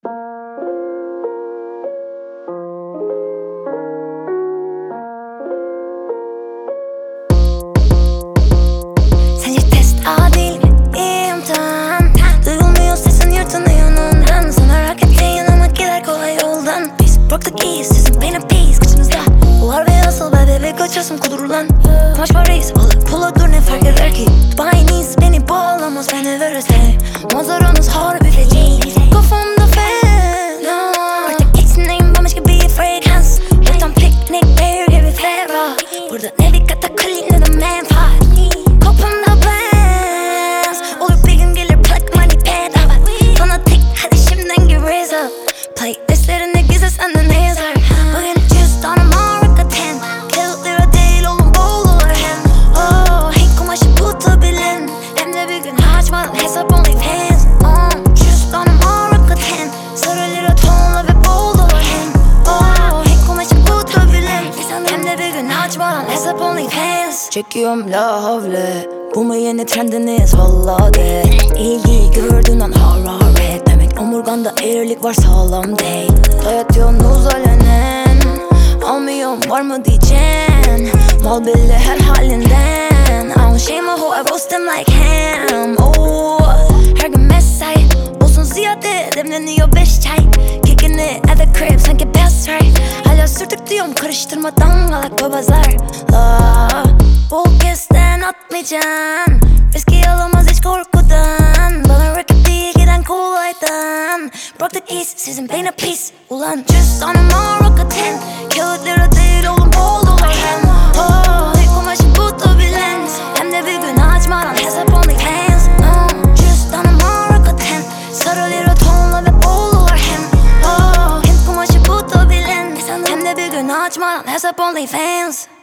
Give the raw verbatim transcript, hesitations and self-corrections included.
Sence test adil mi? İmtihan duyulmuyor, sesin yırtınıyor ondan. Sana raketleyin ama gider kolay yoldan. Biz broke the keys, sizin benim peace kıçınızda. Bu harbi asıl be bebek kaçasım kudurulan. Kumaş Paris alıp pula dur ne fark eder ki? Bayiniz beni bağlamaz, beni verirse manzaranız harbi feci. Kafamda fena artık geçsineyim bambaş gibi fragrance. Buradan piknik bear gibi ferah. Burada ne bir katakulli ne de menfaat. Kopumda plans olur bir gün gelir plak money bedava. Fanatik hadi şimdiden give raise up. Playlistlerinde gizli sende ne yazar? Bugün cüzdanım harika ten. Kağıt lira değil oğlum bol olur hem. Oh hey kumaşı tutabilen. Hem de bir gün açmadan hesap only fans. Oh cüzdanım harika ten. Sarı lira tonla ve bol olur hem. Oh hey kumaşı tutabilen. Hem de bir gün açmadan hesap only fans. Çekiyorum la havle, bu mu yeni trendiniz valla de. İlgi gördün an hararet, demek omurganda eğrilik var sağlam değil. Dayatıyorsunuz alenen, almıyorum var mı diyeceksin. Mal belli her halinden. I don't shame who I roast them like ham. Oh, her gün mesai olsun ziyade demleniyor beş çay. Kicking it at the crib sanki best right. Hala sürdük diyorum karıştırmadan galak babazlarla. Bol kesten atmayacaksın, riski alamaz hiç korkudan. Bana rakip değil giden kolaydan. Broke the keys, sizin pain a piece. Ulan cüzdanım harika ten. Kağıt lira değil oğlum bol olur hem. Oh hey kumaşı tutabilen. Hem de bir gün açmadan hesap only fans. Oh cüzdanım harika ten. Sarı lira tonla ve bol olur hem. Oh hem kumaşı tutabilen. Hem de bir gün açmadan hesap only fans.